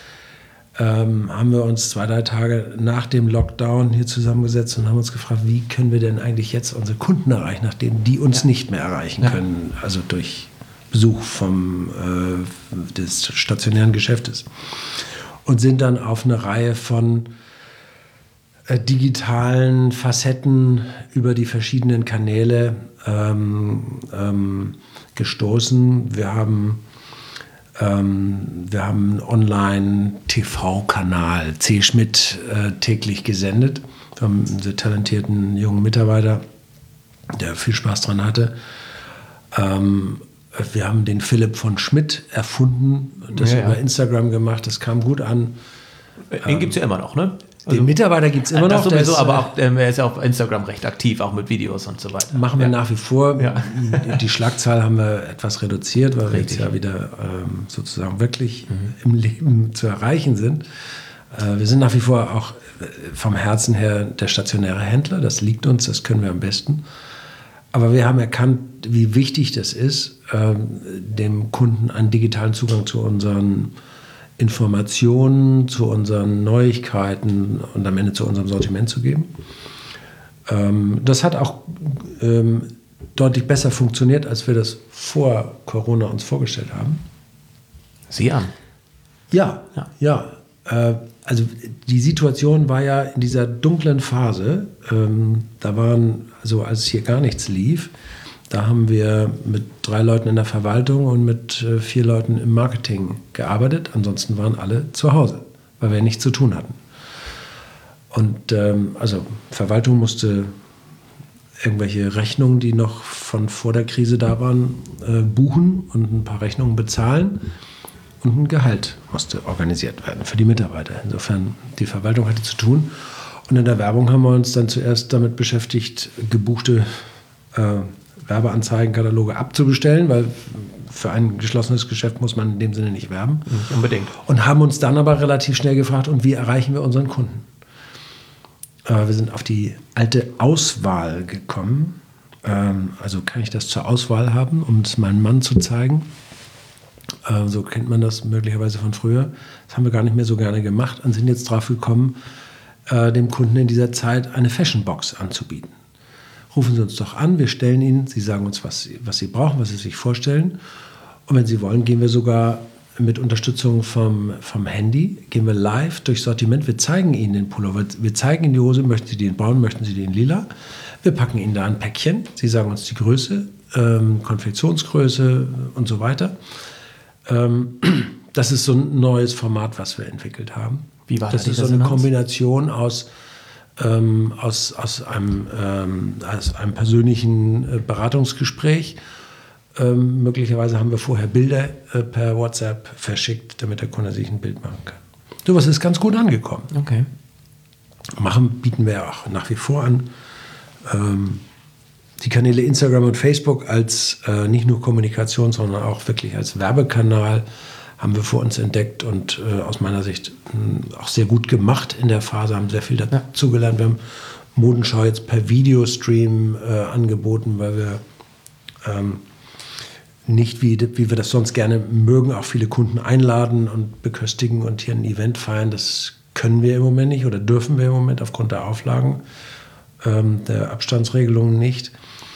ähm, haben wir uns zwei, drei Tage nach dem Lockdown hier zusammengesetzt und haben uns gefragt, wie können wir denn eigentlich jetzt unsere Kunden erreichen, nachdem die uns ja. nicht mehr erreichen ja. können, also durch Besuch vom, äh, des stationären Geschäftes. Und sind dann auf eine Reihe von äh, digitalen Facetten über die verschiedenen Kanäle ähm, ähm, gestoßen. Wir haben, ähm, wir haben einen Online-T V-Kanal, C. Schmidt, äh, täglich gesendet. Wir haben einen sehr talentierten jungen Mitarbeiter, der viel Spaß dran hatte. Ähm, Wir haben den Philipp von Schmidt erfunden, das ja, ja. über Instagram gemacht, das kam gut an. Den gibt es ja immer noch, ne? Also, den Mitarbeiter gibt es immer noch. Sowieso, ist, aber auch, er ist ja auf Instagram recht aktiv, auch mit Videos und so weiter. Machen wir ja. nach wie vor. Ja. Die Schlagzahl haben wir etwas reduziert, weil Richtig. wir jetzt ja wieder ähm, sozusagen wirklich mhm. im Leben zu erreichen sind. Äh, wir sind nach wie vor auch vom Herzen her der stationäre Händler, das liegt uns, das können wir am besten. Aber wir haben erkannt, wie wichtig das ist, ähm, dem Kunden einen digitalen Zugang zu unseren Informationen, zu unseren Neuigkeiten und am Ende zu unserem Sortiment zu geben. Ähm, das hat auch ähm, deutlich besser funktioniert, als wir das vor Corona uns vorgestellt haben. Sie an. Ja, ja. ja. Äh, also die Situation war ja in dieser dunklen Phase, ähm, da waren, also als hier gar nichts lief, da haben wir mit drei Leuten in der Verwaltung und mit äh, vier Leuten im Marketing gearbeitet. Ansonsten waren alle zu Hause, weil wir nichts zu tun hatten. Und ähm, also Verwaltung musste irgendwelche Rechnungen, die noch von vor der Krise da waren, äh, buchen und ein paar Rechnungen bezahlen. Und ein Gehalt musste organisiert werden für die Mitarbeiter. Insofern, die Verwaltung hatte zu tun. Und in der Werbung haben wir uns dann zuerst damit beschäftigt, gebuchte äh, Werbeanzeigenkataloge abzubestellen, weil für ein geschlossenes Geschäft muss man in dem Sinne nicht werben. Nicht unbedingt. Und haben uns dann aber relativ schnell gefragt, und wie erreichen wir unseren Kunden? Äh, wir sind auf die alte Auswahl gekommen. Ähm, also kann ich das zur Auswahl haben, um es meinem Mann zu zeigen. Äh, so kennt man das möglicherweise von früher. Das haben wir gar nicht mehr so gerne gemacht und sind jetzt drauf gekommen, äh, dem Kunden in dieser Zeit eine Fashion-Box anzubieten. Rufen Sie uns doch an, wir stellen Ihnen, Sie sagen uns, was Sie, was Sie brauchen, was Sie sich vorstellen. Und wenn Sie wollen, gehen wir sogar mit Unterstützung vom, vom Handy, gehen wir live durchs Sortiment. Wir zeigen Ihnen den Pullover, wir zeigen Ihnen die Hose, möchten Sie die in braun, möchten Sie die in lila. Wir packen Ihnen da ein Päckchen, Sie sagen uns die Größe, ähm, Konfektionsgröße und so weiter. Ähm, das ist so ein neues Format, was wir entwickelt haben. Wie war das? Das ist so eine Kombination aus Ähm, aus, aus, einem, ähm, aus einem persönlichen äh, Beratungsgespräch. Ähm, möglicherweise haben wir vorher Bilder äh, per WhatsApp verschickt, damit der Kunde sich ein Bild machen kann. So was ist ganz gut angekommen. Okay. Machen bieten wir auch nach wie vor an. Ähm, die Kanäle Instagram und Facebook als äh, nicht nur Kommunikation, sondern auch wirklich als Werbekanal haben wir vor uns entdeckt und äh, aus meiner Sicht mh, auch sehr gut gemacht in der Phase, haben sehr viel dazugelernt. Wir haben Modenschau jetzt per Videostream äh, angeboten, weil wir ähm, nicht, wie, wie wir das sonst gerne mögen, auch viele Kunden einladen und beköstigen und hier ein Event feiern. Das können wir im Moment nicht oder dürfen wir im Moment aufgrund der Auflagen ähm, der Abstandsregelungen nicht.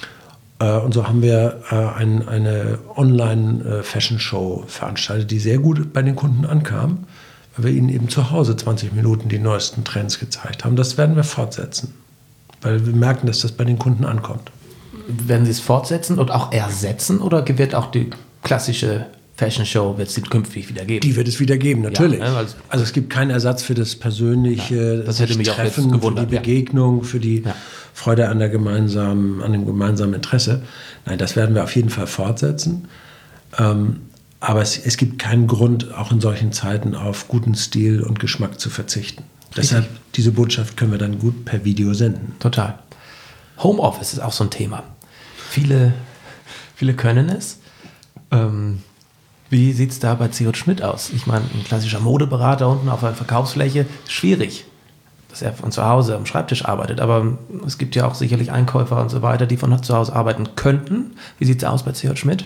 Und so haben wir äh, ein, eine Online-Fashion-Show veranstaltet, die sehr gut bei den Kunden ankam, weil wir ihnen eben zu Hause zwanzig Minuten die neuesten Trends gezeigt haben. Das werden wir fortsetzen, weil wir merken, dass das bei den Kunden ankommt. Werden Sie es fortsetzen und auch ersetzen oder wird auch die klassische Fashion-Show wird es die künftig wieder geben? Die wird es wieder geben, natürlich. Ja, ne, also, also es gibt keinen Ersatz für das persönliche ja, das hätte mich Treffen, auch jetzt gewundert, für die Begegnung, ja. für die ja. Freude an, der gemeinsamen, an dem gemeinsamen Interesse. Nein, das werden wir auf jeden Fall fortsetzen. Ähm, aber es, es gibt keinen Grund, auch in solchen Zeiten auf guten Stil und Geschmack zu verzichten. Deshalb, diese Botschaft können wir dann gut per Video senden. Total. Homeoffice ist auch so ein Thema. Viele, viele können es. Ähm, Wie sieht es da bei C J Schmidt aus? Ich meine, ein klassischer Modeberater unten auf der Verkaufsfläche, schwierig, dass er von zu Hause am Schreibtisch arbeitet. Aber es gibt ja auch sicherlich Einkäufer und so weiter, die von zu Hause arbeiten könnten. Wie sieht es aus bei C J Schmidt?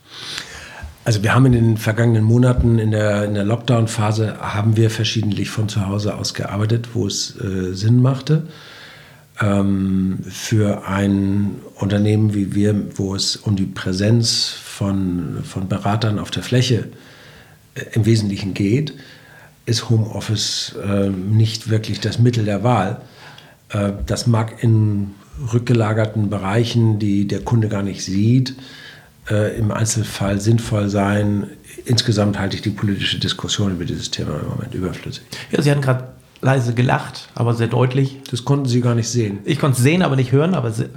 Also wir haben in den vergangenen Monaten in der, in der Lockdown-Phase haben wir verschiedentlich von zu Hause aus gearbeitet, wo es äh, Sinn machte. Ähm, für ein Unternehmen wie wir, wo es um die Präsenz von, von Beratern auf der Fläche äh, im Wesentlichen geht, ist Homeoffice äh, nicht wirklich das Mittel der Wahl. Äh, das mag in rückgelagerten Bereichen, die der Kunde gar nicht sieht, äh, im Einzelfall sinnvoll sein. Insgesamt halte ich die politische Diskussion über dieses Thema im Moment überflüssig. Ja, Sie hatten gerade leise gelacht, aber sehr deutlich. Das konnten Sie gar nicht sehen. Ich konnte es sehen, aber nicht hören. Aber Sie,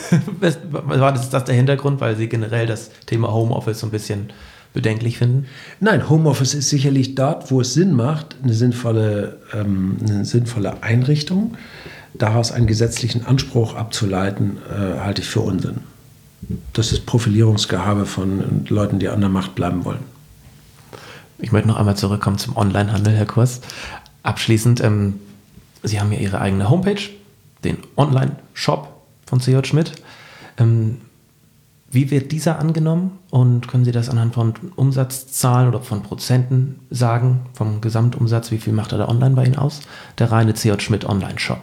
war das, das der Hintergrund, weil Sie generell das Thema Homeoffice so ein bisschen bedenklich finden? Nein, Homeoffice ist sicherlich dort, wo es Sinn macht, eine sinnvolle, ähm, eine sinnvolle Einrichtung. Daraus einen gesetzlichen Anspruch abzuleiten, äh, halte ich für Unsinn. Das ist Profilierungsgehabe von Leuten, die an der Macht bleiben wollen. Ich möchte noch einmal zurückkommen zum Onlinehandel, Herr Kurs. Abschließend, ähm, Sie haben ja Ihre eigene Homepage, den Online-Shop von C J Schmidt. Ähm, wie wird dieser angenommen und können Sie das anhand von Umsatzzahlen oder von Prozenten sagen, vom Gesamtumsatz, wie viel macht er da online bei Ihnen aus? Der reine C J Schmidt Online-Shop.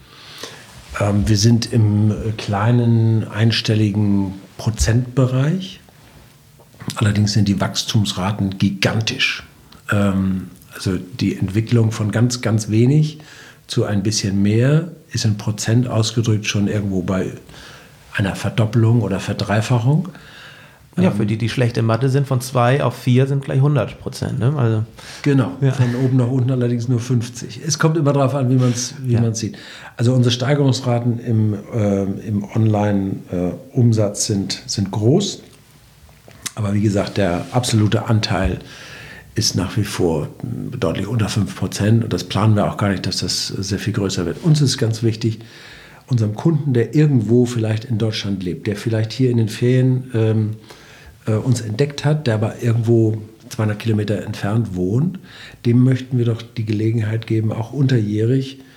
Ähm, wir sind im kleinen einstelligen Prozentbereich. Allerdings sind die Wachstumsraten gigantisch. Ähm, Also die Entwicklung von ganz, ganz wenig zu ein bisschen mehr ist in Prozent ausgedrückt schon irgendwo bei einer Verdoppelung oder Verdreifachung. Ja, für die, die schlecht in Mathe sind, von zwei auf vier sind gleich hundert Prozent. Ne? Also, genau, ja. Von oben nach unten allerdings nur fünfzig. Es kommt immer darauf an, wie man es wie ja. man's sieht. Also unsere Steigerungsraten im, äh, im Online-Umsatz äh, sind, sind groß. Aber wie gesagt, der absolute Anteil ist nach wie vor deutlich unter fünf Prozent. Und das planen wir auch gar nicht, dass das sehr viel größer wird. Uns ist ganz wichtig, unserem Kunden, der irgendwo vielleicht in Deutschland lebt, der vielleicht hier in den Ferien ähm, äh, uns entdeckt hat, der aber irgendwo zweihundert Kilometer entfernt wohnt, dem möchten wir doch die Gelegenheit geben, auch unterjährig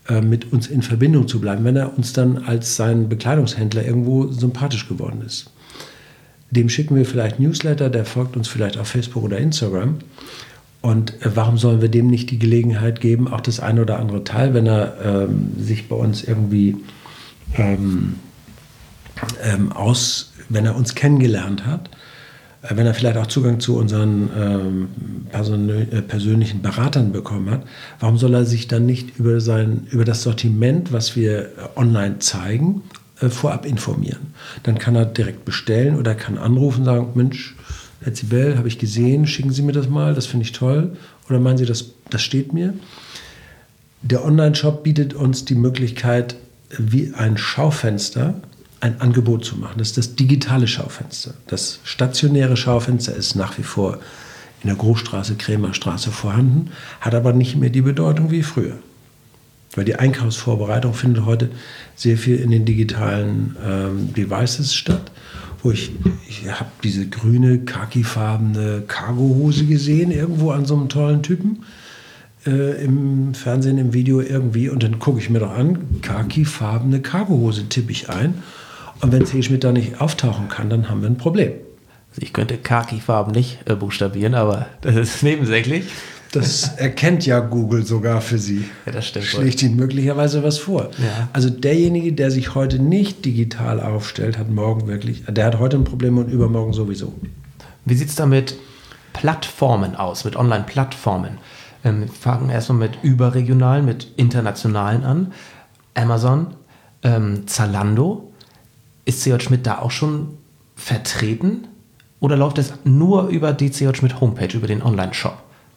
äh, mit uns in Verbindung zu bleiben, wenn er uns dann als sein Bekleidungshändler irgendwo sympathisch geworden ist. Dem schicken wir vielleicht Newsletter, der folgt uns vielleicht auf Facebook oder Instagram. Und äh, warum sollen wir dem nicht die Gelegenheit geben, auch das eine oder andere Teil, wenn er ähm, sich bei uns irgendwie ähm, ähm, aus, wenn er uns kennengelernt hat, äh, wenn er vielleicht auch Zugang zu unseren ähm, persönl- äh, persönlichen Beratern bekommen hat, warum soll er sich dann nicht über, sein, über das Sortiment, was wir äh, online zeigen, äh, vorab informieren? Dann kann er direkt bestellen oder kann anrufen und sagen, Mensch, Herr Zibel, habe ich gesehen, schicken Sie mir das mal, das finde ich toll. Oder meinen Sie, das, das steht mir? Der Online-Shop bietet uns die Möglichkeit, wie ein Schaufenster ein Angebot zu machen. Das ist das digitale Schaufenster. Das stationäre Schaufenster ist nach wie vor in der Großstraße, Krämerstraße vorhanden, hat aber nicht mehr die Bedeutung wie früher. Weil die Einkaufsvorbereitung findet heute sehr viel in den digitalen ähm, Devices statt. Wo ich, ich habe diese grüne, khakifarbene Cargohose gesehen, irgendwo an so einem tollen Typen äh, im Fernsehen, im Video irgendwie. Und dann gucke ich mir doch an, khakifarbene Cargohose tippe ich ein. Und wenn C. Schmidt da nicht auftauchen kann, dann haben wir ein Problem. Also ich könnte Khaki-Farben nicht äh, buchstabieren, aber das ist nebensächlich. Das erkennt ja Google sogar für Sie. Ja, das stimmt. Schlägt Ihnen möglicherweise was vor. Ja. Also derjenige, der sich heute nicht digital aufstellt, hat morgen wirklich, der hat heute ein Problem und übermorgen sowieso. Wie sieht es da mit Plattformen aus, mit Online-Plattformen? Ähm, wir fangen erstmal mit überregionalen, mit internationalen an. Amazon, ähm, Zalando. Ist C J. Schmidt da auch schon vertreten? Oder läuft es nur über die C J. Schmidt Homepage, über den Online-Shop?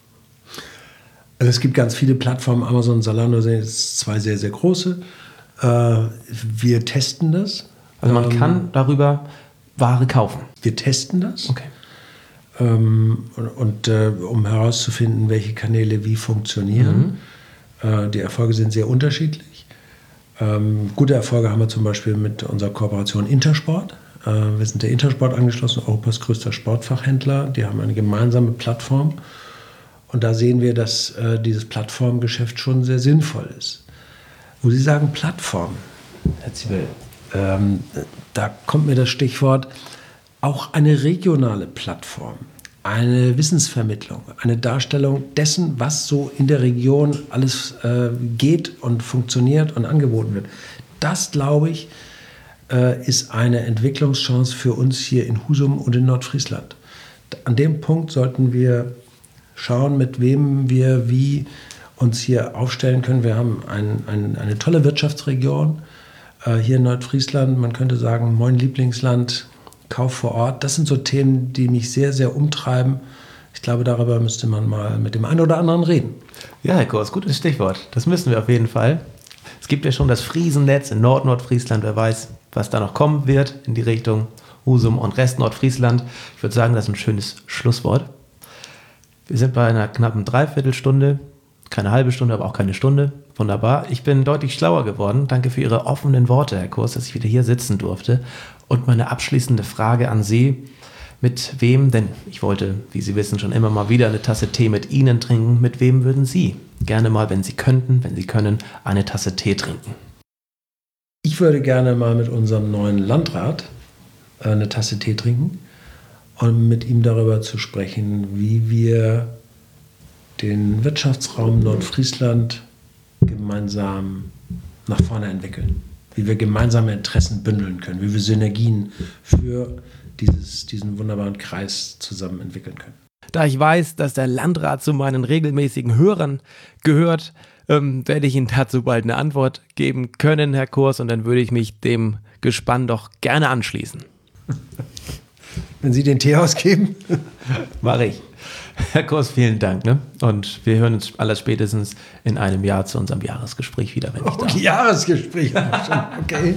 Also es gibt ganz viele Plattformen, Amazon und Zalando sind jetzt zwei sehr, sehr große. Äh, wir testen das. Also man ähm, kann darüber Ware kaufen? Wir testen das. Okay. Ähm, und und äh, um herauszufinden, welche Kanäle wie funktionieren. Mhm. Äh, die Erfolge sind sehr unterschiedlich. Ähm, gute Erfolge haben wir zum Beispiel mit unserer Kooperation Intersport. Äh, wir sind der Intersport angeschlossen, Europas größter Sportfachhändler. Die haben eine gemeinsame Plattform. Und da sehen wir, dass äh, dieses Plattformgeschäft schon sehr sinnvoll ist. Wo Sie sagen Plattform, Herr Zibel, ähm, da kommt mir das Stichwort auch eine regionale Plattform, eine Wissensvermittlung, eine Darstellung dessen, was so in der Region alles äh, geht und funktioniert und angeboten wird. Das, glaube ich, äh, ist eine Entwicklungschance für uns hier in Husum und in Nordfriesland. An dem Punkt sollten wir schauen, mit wem wir wie uns hier aufstellen können. Wir haben ein, ein, eine tolle Wirtschaftsregion äh, hier in Nordfriesland. Man könnte sagen, mein Lieblingsland, Kauf vor Ort. Das sind so Themen, die mich sehr, sehr umtreiben. Ich glaube, darüber müsste man mal mit dem einen oder anderen reden. Ja, Herr Kors, gutes Stichwort. Das müssen wir auf jeden Fall. Es gibt ja schon das Friesennetz in Nord-Nordfriesland. Wer weiß, was da noch kommen wird in die Richtung Husum und Rest Nordfriesland. Ich würde sagen, das ist ein schönes Schlusswort. Wir sind bei einer knappen Dreiviertelstunde, keine halbe Stunde, aber auch keine Stunde. Wunderbar. Ich bin deutlich schlauer geworden. Danke für Ihre offenen Worte, Herr Kors, dass ich wieder hier sitzen durfte. Und meine abschließende Frage an Sie, mit wem, denn ich wollte, wie Sie wissen, schon immer mal wieder eine Tasse Tee mit Ihnen trinken, mit wem würden Sie gerne mal, wenn Sie könnten, wenn Sie können, eine Tasse Tee trinken? Ich würde gerne mal mit unserem neuen Landrat eine Tasse Tee trinken. Um mit ihm darüber zu sprechen, wie wir den Wirtschaftsraum Nordfriesland gemeinsam nach vorne entwickeln. Wie wir gemeinsame Interessen bündeln können, wie wir Synergien für dieses, diesen wunderbaren Kreis zusammen entwickeln können. Da ich weiß, dass der Landrat zu meinen regelmäßigen Hörern gehört, ähm, werde ich Ihnen dazu bald eine Antwort geben können, Herr Kors, und dann würde ich mich dem Gespann doch gerne anschließen. Wenn Sie den Tee ausgeben? Mache ich. Herr Kors, vielen Dank. Ne? Und wir hören uns allerspätestens in einem Jahr zu unserem Jahresgespräch wieder, wenn ich okay, da bin. Jahresgespräch, okay.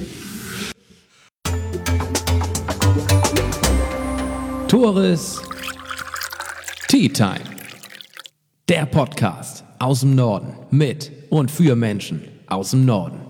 Tores Tea Time. Der Podcast aus dem Norden mit und für Menschen aus dem Norden.